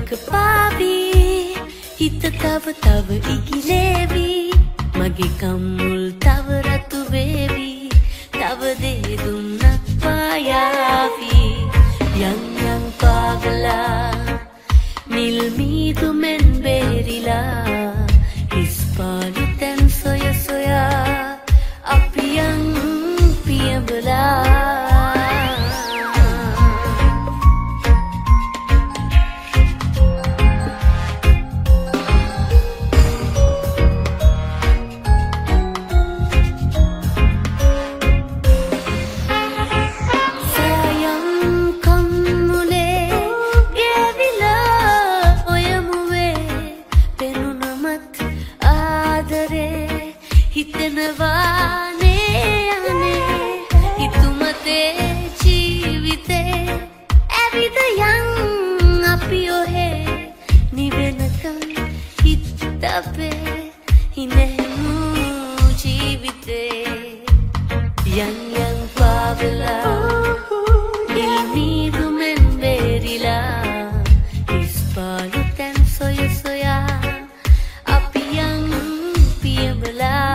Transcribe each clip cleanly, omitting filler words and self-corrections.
තටුවක පාවි හිත තව තව ඉගිලේවි මගේ කම්මුල් තව රතු වේවි තව දේ දුන්නත් පායාවි යම් යම් පාගලා නිල් මීදු මෙන් බේරිලා ඉස්පාලු තැන් සොය සොයා අපි යන් පියඹලා හිතනවානේ අනේ හිතුමතේ ජීවිතේ ඇවිද යන් අපි ඔහේ නිවෙනකන් හිත අපේ හිනෙමු ජීවිතේ යන් යන් පාවලා නිල්මීදු මෙන් බේරිලා ඉස්පාලු තැන් සොය සොයා අපි යන් පියඹලා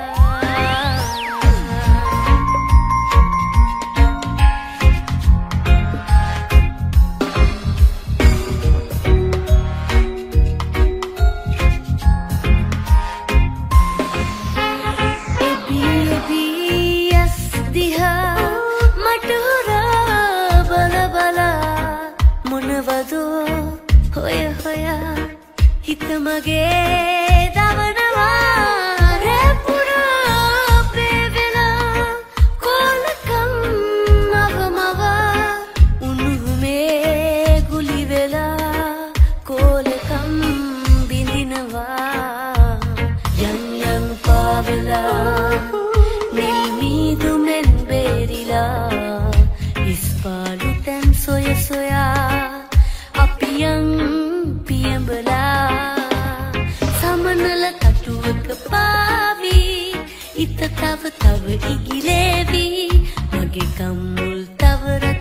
හොය හොයා හිත මගේ දවනවා රැපුරා පේවෙලා කොලකම් මවමව උණුහුමේ ගුලි වෙලා කොලකම් බිඳිනවා යම් යම් පාවෙලා නිල් මීදු මෙන් බේරිලා ඉස්පාලු තැන් සොය සොයා යන් පියඹලා සමනල තටුවක පාවි හිත තව තව ඉගිලේවි මගේ කම්මුල් තව